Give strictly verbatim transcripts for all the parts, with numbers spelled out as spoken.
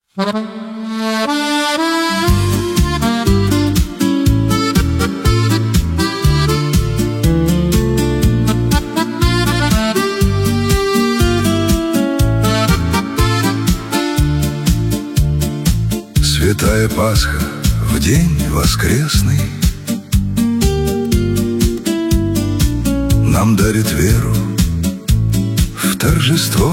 Святая Пасха в день воскресный нам дарит веру в торжество.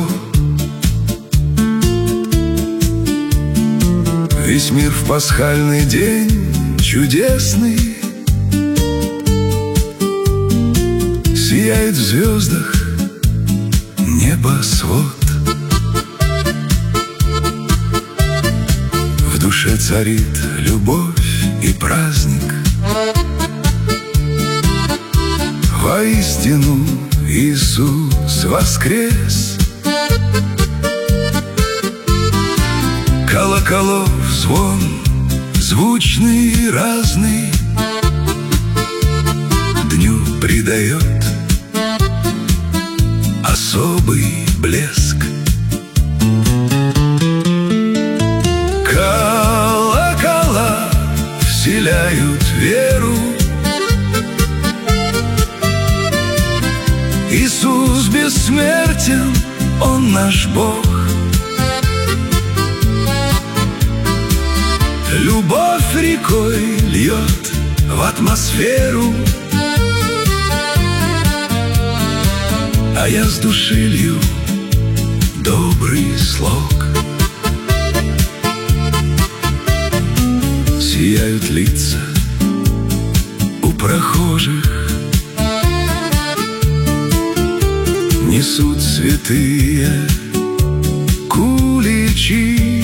Весь мир в пасхальный день чудесный сияет в звездах небосвод. В душе царит любовь и праздник. Воистину Иисус воскрес. Колоколов звон звучный и разный дню придает особый блеск. Колокола вселяют веру. Иисус бессмертен, Он наш Бог. Любовь рекой льет в атмосферу, а я с души лью добрый слог. Сияют лица у прохожих, несут святые куличи.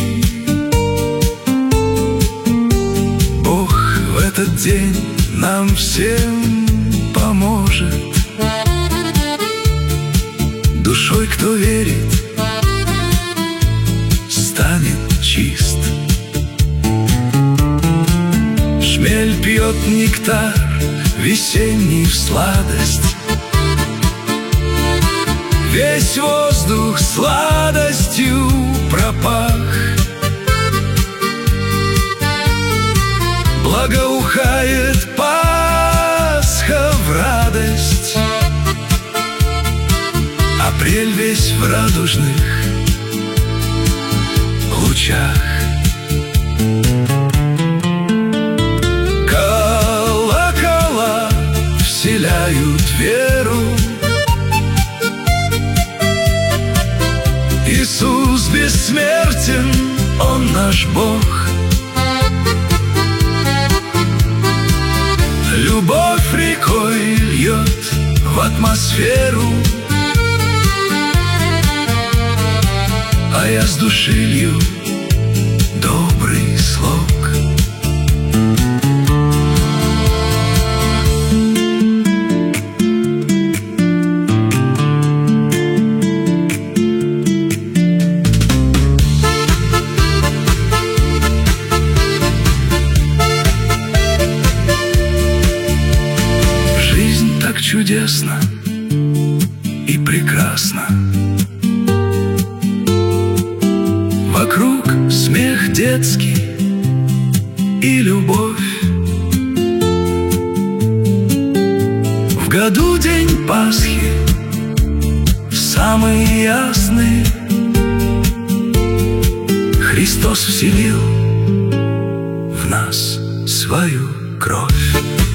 Бог в этот день нам всем поможет. Душой, кто верит, станет чист. Шмель пьет нектар весенний в сладость. Весь воздух сладостью пропах. Благоухает Пасха в радость. Апрель весь в радужных лучах. Колокола вселяют веру. Иисус бессмертен, Он наш Бог. Любовь рекой льет в атмосферу, а я с души лью добрый слог. Жизнь так чудесна и прекрасна. Вокруг смех детский и любовь. В году день Пасхи самый ясный. Христос вселил в нас свою кровь.